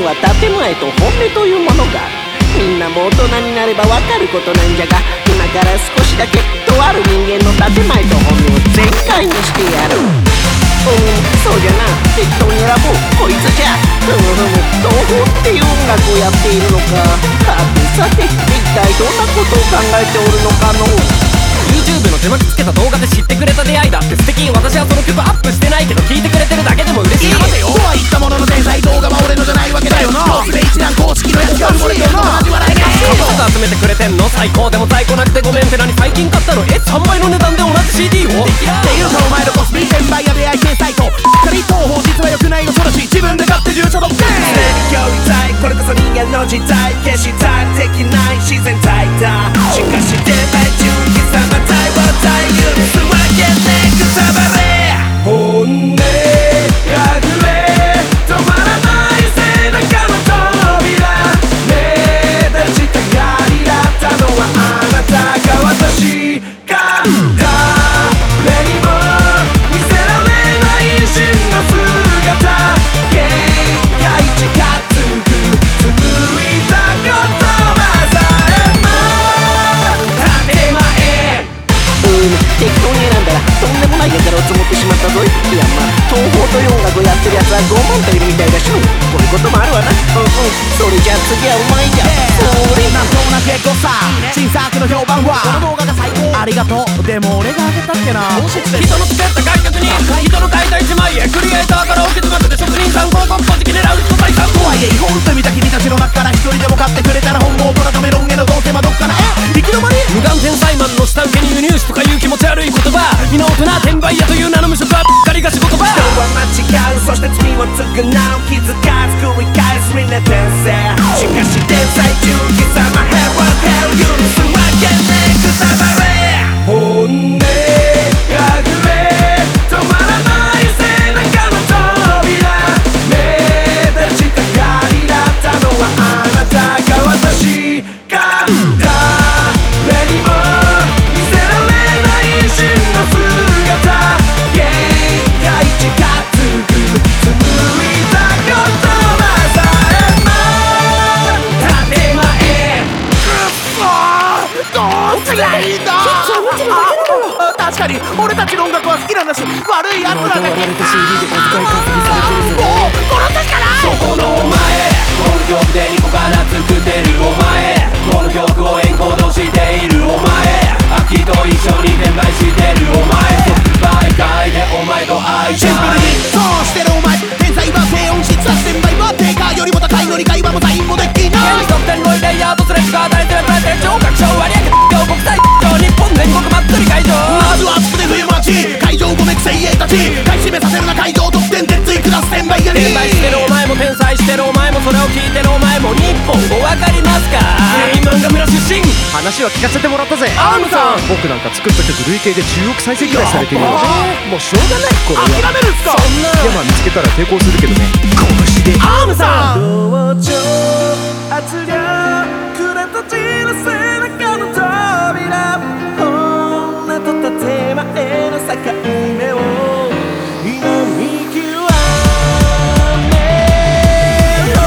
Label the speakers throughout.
Speaker 1: は建前と本音というものがある。みんなも大人になればわかることなんじゃが、今から少しだけとある人間の建前と本音を全開にしてやる。そうじゃな、適当に選ぼう。こいつじゃ東宝っていう音楽をやっているのか。さて一体どんなことを考えておるのかの。
Speaker 2: YouTube の手巻きつけた動画で知ってくれた出会いだって素敵。私はその曲アップしてないけど聞いてくれてるだけでも嬉しい。
Speaker 3: 待てよとは言ったものの天才動画は俺のじゃないわけだよな。コースで一覧公式のやつが埋もれてるのと同じ笑いが
Speaker 2: 集めてくれてんの最高。でも在庫なくてごめんって何最近買ったの3倍の値段で同じ CD を
Speaker 3: っていうかお前のコスビ転売や出会い系サイト仮東宝実は良くないのそらし自分で買って住所特定
Speaker 4: 距離体これこそ人間の時代決したできない自然体だ。しかし転売中貴様体は体許すわけねえくたばれ本音あふれ止まらない背中の扉目立ちたがりだったのはあなたか私か誰にも見せられない真の姿限界近づく紡いだ言葉さえも建前
Speaker 1: 適当に選んだらとんでもないやからを積もってしまったぞい。いや東宝という音楽をやってるやつは傲慢といるみたいだし、こういうこともあるわな。それじゃあ次はうまいじゃん。それ
Speaker 3: なんとなくエゴさ新作の評判はこの動画が最高ありがとう。でも俺があげたっけな。
Speaker 2: 人の作った楽曲に人の書いた1枚へクリエイターから受け継がせて職人さん広告的狙う人財産
Speaker 3: とはいえ違法って見た君たちの中から一人でも買ってくれたら本望とらメロンへのどうせまどっかな行き止まり
Speaker 2: 無眼天才マンの下請けに輸入しとかいう気持ち悪い言葉。皆大人転売屋という名の無職はばっかりが仕事場。
Speaker 4: 人は間違うそして罪を償う気づかず繰り返すみんな転生。しかし天才中貴様ヘロヘロ許すわけねえくたばれ本音あふれ止まらない背中の扉目立ちたがりだったのはあなたか私か誰にも見せられない真の姿限界近づく紡いだ言葉さえも建前
Speaker 3: どうすりゃいいんだ。確かに俺たちの音楽は好きなんだし悪い奴らだけ
Speaker 2: 割れた CD で小遣い稼ぎされてるぞ。
Speaker 3: もう殺すしかない
Speaker 4: そこのお前この曲で2個から作ってるお前この曲をエンコードしているお前秋と一緒に転売してるお前即売会でお前と会い
Speaker 3: シンプルにそうしてるお前天才は低音質は転売は定価よりも高いのに会話もサインもできない
Speaker 2: 得点ロイレイヤーとスレッチが与えてるプレゼン超確証割り上げ国際日本全国祭り会場。
Speaker 3: まずは熱くて冬待ち会場ごめく精鋭たち買い占めさせるな会場得点でつい下す転売屋に
Speaker 2: 転売してるお前も天才してるお前もそれを聞いてるお前も日本語わかりますか。全員漫画村出身
Speaker 5: 話は聞かせてもらったぜ。
Speaker 2: アームさん
Speaker 5: 僕なんか作った曲累計で10億再生くらいされてるよ。もうしょうがないこれは。
Speaker 3: 諦めるんすか。
Speaker 2: そんない
Speaker 5: や見つけたら抵抗するけどね。拳で
Speaker 2: アームさん
Speaker 4: 同情圧力で閉じる背中の扉本音と建前の境目を今見極めろ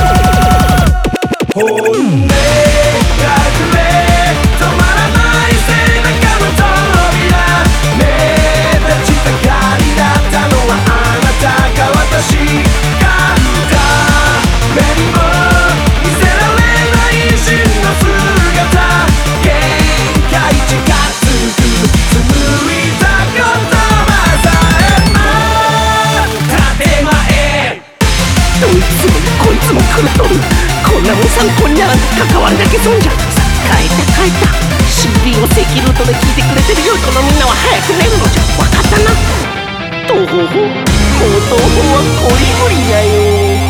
Speaker 4: 本音が溢れ止まらない背中の扉目立ちたがりだったのはあなたか私か誰にも見せられない真の姿限界近づく紡いだ言葉さえも建前
Speaker 1: どいつもこいつも狂っとる。こんなもん参考にならん。関わるだけ損じゃ。変えた CD を正規ルートで聴いてくれてる良い子のみんなは早く寝るのじゃ。わかったな。東宝もう東宝はこりごりやよ。